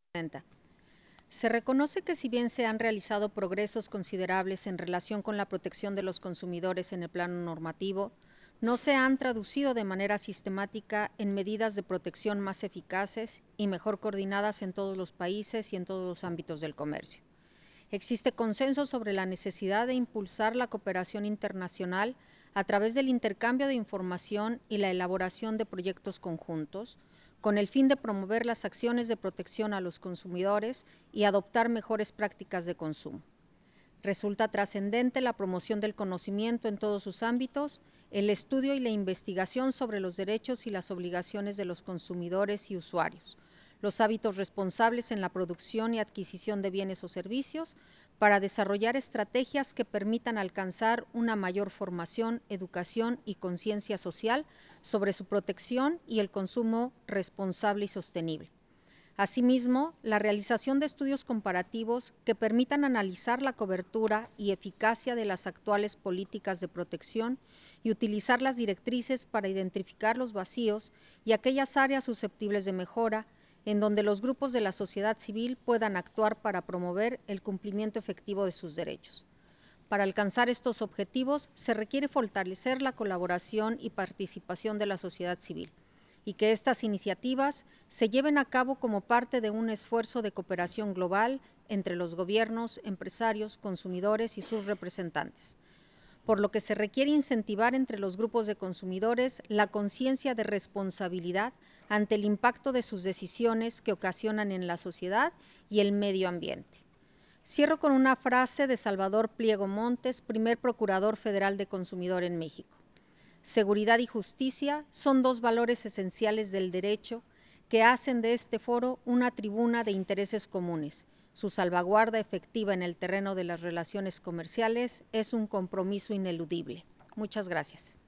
Presidenta. Se reconoce que si bien se han realizado progresos considerables en relación con la protección de los consumidores en el plano normativo, no se han traducido de manera sistemática en medidas de protección más eficaces y mejor coordinadas en todos los países y en todos los ámbitos del comercio. Existe consenso sobre la necesidad de impulsar la cooperación internacional a través del intercambio de información y la elaboración de proyectos conjuntos, con el fin de promover las acciones de protección a los consumidores y adoptar mejores prácticas de consumo. Resulta trascendente la promoción del conocimiento en todos sus ámbitos, el estudio y la investigación sobre los derechos y las obligaciones de los consumidores y usuarios, los hábitos responsables en la producción y adquisición de bienes o servicios, para desarrollar estrategias que permitan alcanzar una mayor formación, educación y conciencia social sobre su protección y el consumo responsable y sostenible. Asimismo, la realización de estudios comparativos que permitan analizar la cobertura y eficacia de las actuales políticas de protección y utilizar las directrices para identificar los vacíos y aquellas áreas susceptibles de mejora en donde los grupos de la sociedad civil puedan actuar para promover el cumplimiento efectivo de sus derechos. Para alcanzar estos objetivos se requiere fortalecer la colaboración y participación de la sociedad civil, y que estas iniciativas se lleven a cabo como parte de un esfuerzo de cooperación global entre los gobiernos, empresarios, consumidores y sus representantes, por lo que se requiere incentivar entre los grupos de consumidores la conciencia de responsabilidad ante el impacto de sus decisiones que ocasionan en la sociedad y el medio ambiente. Cierro con una frase de Salvador Pliego Montes, primer Procurador Federal de Consumidor en México. Seguridad y justicia son dos valores esenciales del derecho que hacen de este foro una tribuna de intereses comunes. Su salvaguarda efectiva en el terreno de las relaciones comerciales es un compromiso ineludible. Muchas gracias.